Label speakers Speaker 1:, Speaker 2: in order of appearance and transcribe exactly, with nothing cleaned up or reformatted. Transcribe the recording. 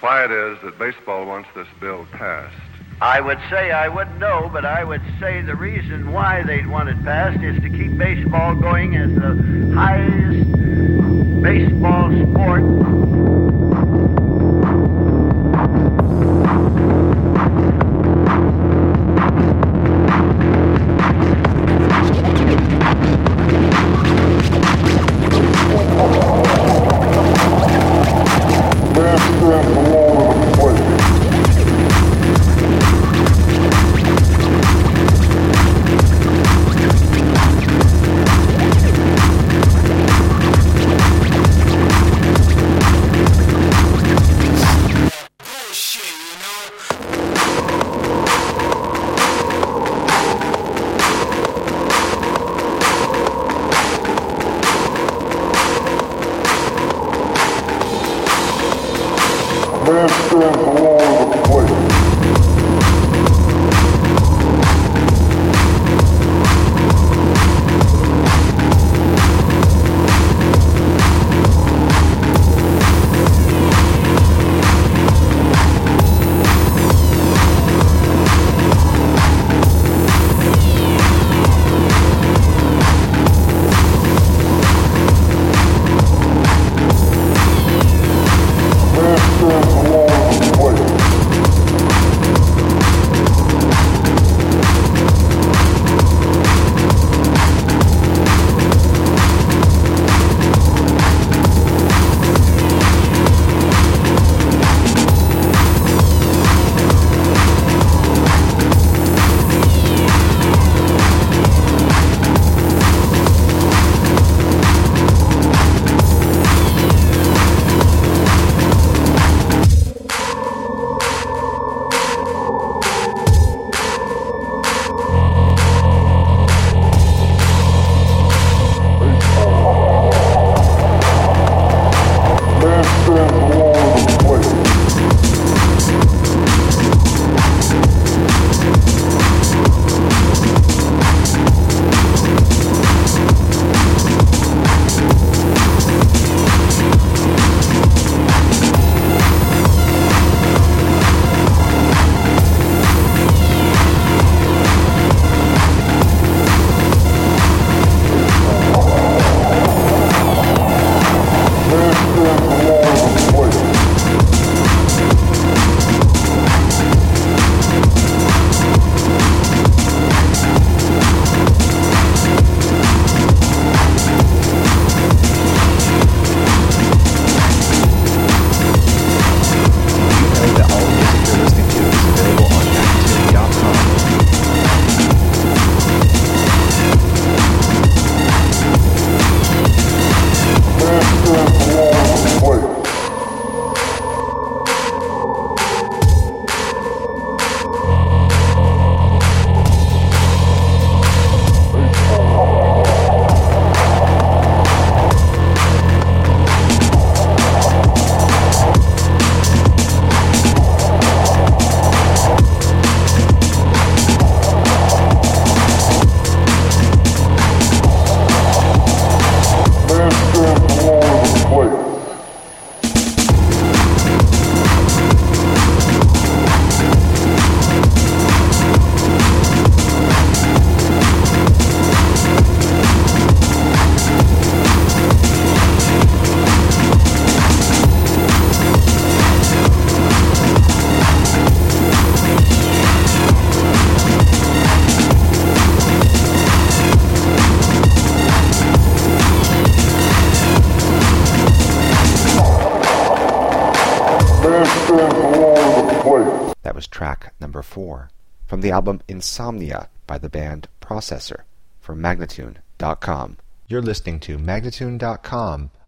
Speaker 1: why it is that baseball wants this bill passed.
Speaker 2: I would say I wouldn't know, but I would say the reason why they'd want it passed is to keep baseball going as the highest baseball sport.
Speaker 3: That was track number four from the album Insomnia by the band Processor from Magnatune dot com. You're listening to Magnatune dot com